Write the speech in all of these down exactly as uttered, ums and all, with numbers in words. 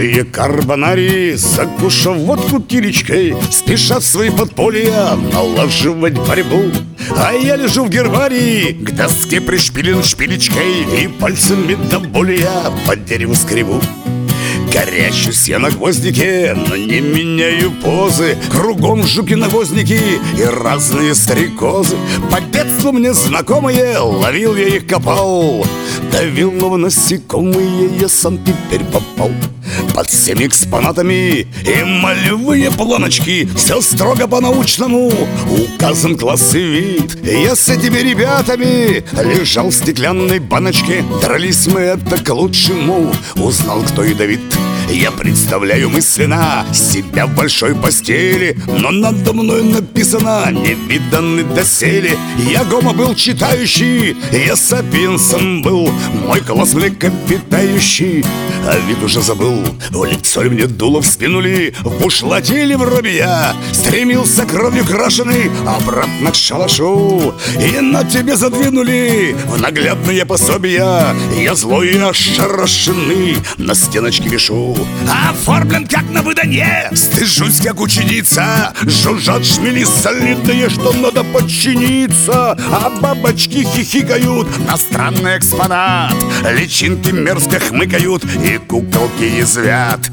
Бывшие карбонарии, закушав водку килечкой, спешат в свои подполья налаживать борьбу. А я лежу в гербарии, к доске пришпилен шпилечкой, и пальцами до боли я по дереву скребу. Горячусь я на гвоздике, но не меняю позы. Кругом жуки-навозники и разные стрекозы. По детству мне знакомые, ловил я их, копал. Давил, но в насекомые я сам теперь попал. Под всеми экспонатами и малевые планочки, все строго по-научному, указан класс и вид. Я с этими ребятами лежал в стеклянной баночке. Дрались мы это к лучшему, узнал, кто ядовит. Я представляю мысленно себя в большой постели, но надо мной написано «невиданный доселе». Я гомо был читающий, я сапиенсом был, мой класс млекопитающий, а вид уже забыл. В лицо ли мне дуло в спину ли, в бушлате или в робе я стремился кровью крашеный обратно к шалашу. И на тебе задвинули в наглядные пособия. Я злой и ошарашенный на стеночке вешу, оформлен как на выданье, стыжусь как ученица. Жужжат шмели солидные, что надо подчиниться, а бабочки хихикают на странный экспонат. Личинки мерзко хмыкают и куколки язвят.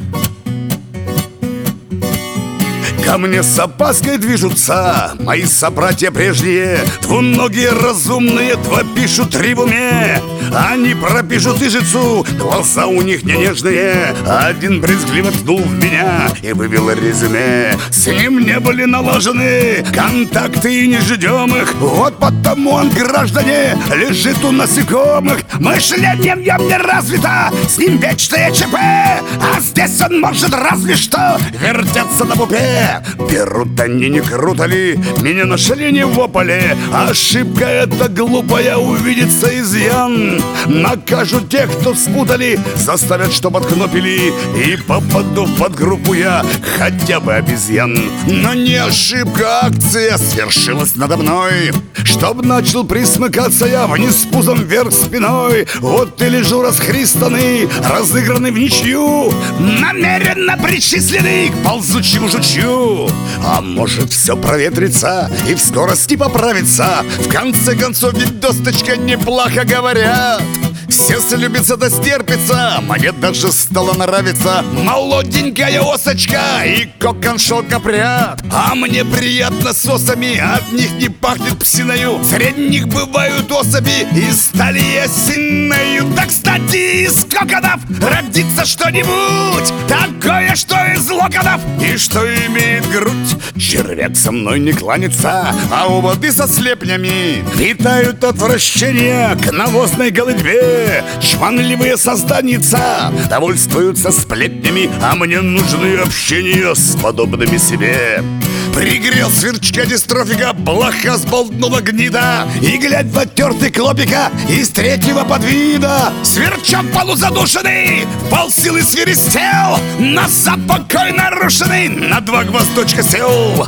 Ко мне с опаской движутся мои собратья прежние. Двуногие разумные, два пишут, три в уме. Они пропишут ижицу, глаза у них не нежные. Один брезгливо ткнул в меня и вывел резюме. С ним не были налажены контакты и не ждем их. Вот потому он, граждане, лежит у насекомых. Мышление в нем не развито, с ним вечное ЧП. А здесь он может разве что вертеться на пупе. Берут они, не круто ли, меня нашли не в ополе. Ошибка эта глупая, увидится изъян. Накажут тех, кто спутали, заставят, чтоб откнопили. И попаду в подгруппу я хотя бы обезьян. Но не ошибка, акция свершилась надо мной. Чтоб начал присмыкаться я вниз пузом, вверх спиной. Вот и лежу расхристанный, разыгранный в ничью, намеренно причисленный к ползучему жучью. А может все проветрится и в скорости поправится. В конце концов ведь досточка неплохо говорят. Все слюбится да стерпится, мне даже стало нравиться молоденькая осочка и кокон шелкопряд. А мне приятно с осами, от них не пахнет псиною. Среди них бывают особи и стали осенною. Да, кстати, из коконов родится что-нибудь такое, что из локонов и что имеет грудь. Червяк со мной не кланится, а у воды со слепнями питают отвращение к навозной голытьбе. Чванливые созданица довольствуются сплетнями, а мне нужны общения с подобными себе. Пригрел сверчка дистрофика, блоха сболтнула гнида, и глядь в оттертый клопика из третьего подвида. Сверчок полузадушенный в полсилы свиристел, на запокой нарушенный на два гвоздочка сел.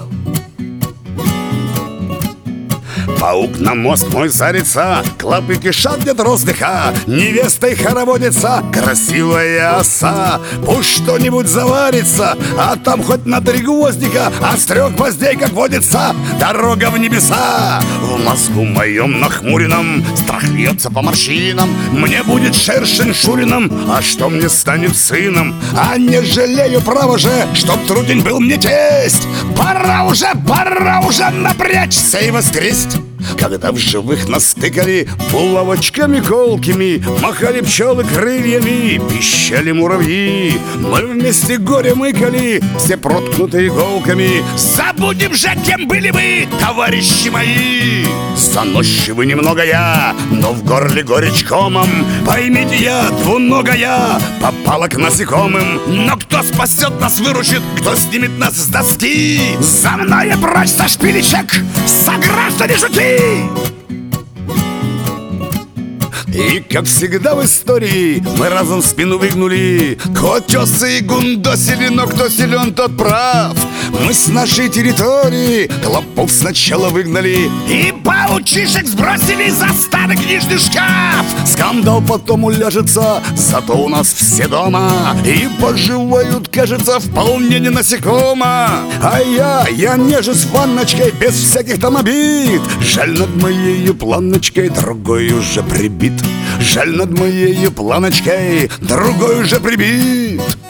Паук на мозг мой зарится, клопы кишат нет роздыха, невестой хороводится красивая оса. Пусть что-нибудь заварится, а там хоть на три гвоздика, а с трех гвоздей, как водится, дорога в небеса. В мозгу моем нахмуренном страх льется по морщинам. Мне будет шершень Шурином, а что мне станет сыном? А не жалею, право же, чтоб трудень был мне тесть. Пора уже, пора уже напрячься и воскресть. Когда в живых настыкали булавочками колкими, махали пчелы крыльями, пищали муравьи, мы вместе горе мыкали, все проткнутые иголками. Забудем же, кем были вы, товарищи мои. Заносчивый немного я, но в горле горечь комом. Поймите, я двуногая, попала к насекомым. Но кто спасет нас, выручит, кто снимет нас с доски? За мной прочь со шпилечек, сограждане жуки! И как всегда в истории мы разом спину выгнули. Котёсы и гундосили, но кто силен, тот прав. Мы с нашей территории клопов сначала выгнали и паучишек сбросили за старый книжный шкаф. Скандал потом уляжется, зато у нас все дома и поживают, кажется, вполне не насекомо. А я, я нежусь ванночкой без всяких там обид. Жаль, над моею планочкой другой уже прибит. Жаль, над моею планочкой другой уже прибит.